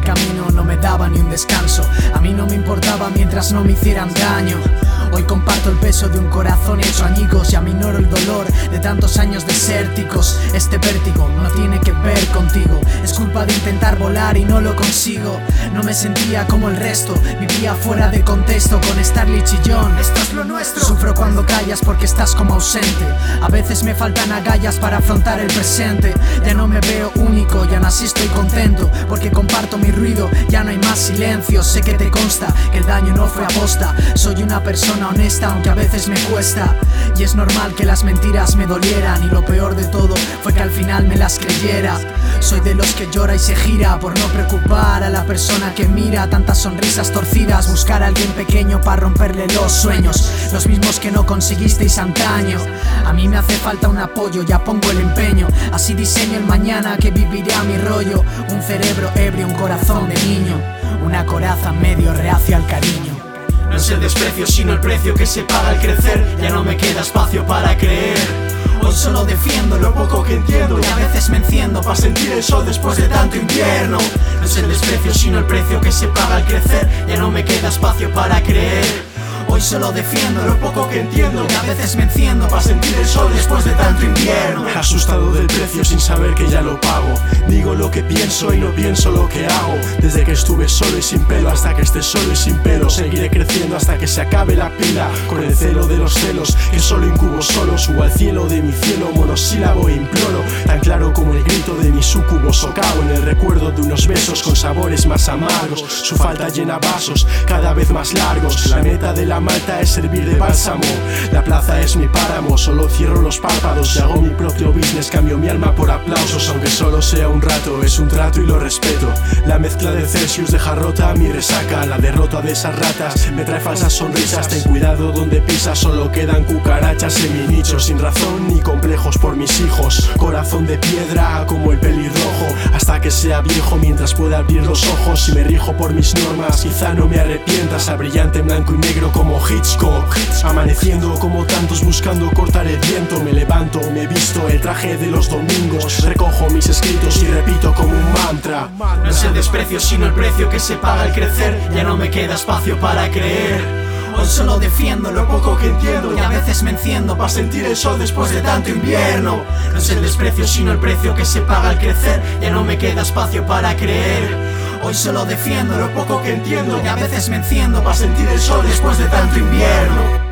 camino no me daba ni un descanso. A mí no me importaba mientras no me hicieran daño. Hoy comparto el peso de un corazón hecho añicos y aminoro el dolor de tantos años desérticos. Este vértigo no tiene que ver contigo, es culpa de intentar volar y no lo consigo. No me sentía como el resto, vivía fuera de contexto con Starly chillón. Esto es lo nuestro. Sufro cuando callas porque estás como ausente. A veces me faltan agallas para afrontar el presente. Ya no me veo único, ya no así estoy contento porque comparto mi ruido, ya no hay más silencio. Sé que te consta que el daño no fue aposta. Soy una persona honesta aunque a veces me cuesta, y es normal que las mentiras me dolieran, y lo peor de todo fue que al final me las creyera. Soy de los que llora y se gira por no preocupar a la persona que mira tantas sonrisas torcidas, buscar a alguien pequeño para romperle los sueños, los mismos que no conseguisteis antaño. A mí me hace falta un apoyo, ya pongo el empeño, así diseño el mañana que viviré a mi rollo. Un cerebro ebrio, un corazón de niño, una coraza medio reacia al cariño. No es el desprecio sino el precio que se paga al crecer. Ya no me queda espacio para creer. Hoy solo defiendo lo poco que entiendo, y a veces me enciendo para sentir el sol después de tanto invierno. No es el desprecio sino el precio que se paga al crecer. Ya no me queda espacio para creer. Hoy solo defiendo lo poco que entiendo, y a veces me enciendo para sentir el sol después de tanto invierno. Asustado del precio sin saber que ya lo pago. Digo lo que pienso y no pienso lo que hago. Desde que estuve solo y sin pelo hasta que esté solo y sin pelo, seguiré creciendo hasta que se acabe la pila. Con el celo de los celos que solo incubo solo, subo al cielo de mi cielo monosílabo e imploro, tan claro como el grito de mi súcubo. Socavo en el recuerdo de unos besos con sabores más amargos. Su falta llena vasos cada vez más largos. La meta de la malta es servir de bálsamo. La plaza es mi páramo, solo cierro los párpados y hago mi propio business. Cambio mi alma por aplausos, aunque solo sea un rato. Es un trato y lo respeto. La mezcla de Celsius deja rota a mi resaca. La derrota de esas ratas me trae falsas sonrisas. Ten cuidado donde pisas, solo quedan cucarachas en mi nicho. Sin razón ni complejos por mis hijos. Corazón de piedra como el pelirrojo, hasta que sea viejo mientras pueda abrir los ojos. Y me rijo por mis normas, quizá no me arrepientas. Al brillante en blanco y negro como Hitchcock, amaneciendo como tantos buscando cortar el viento. Me levanto, me visto el traje de los domingos, recojo mis escritos y repito como un mantra. No es el desprecio sino el precio que se paga al crecer. Ya no me queda espacio para creer. Hoy solo defiendo lo poco que entiendo, y a veces me enciendo para sentir el sol después de tanto invierno. No es el desprecio sino el precio que se paga al crecer. Ya no me queda espacio para creer. Hoy solo defiendo lo poco que entiendo, y a veces me enciendo para sentir el sol después de tanto invierno.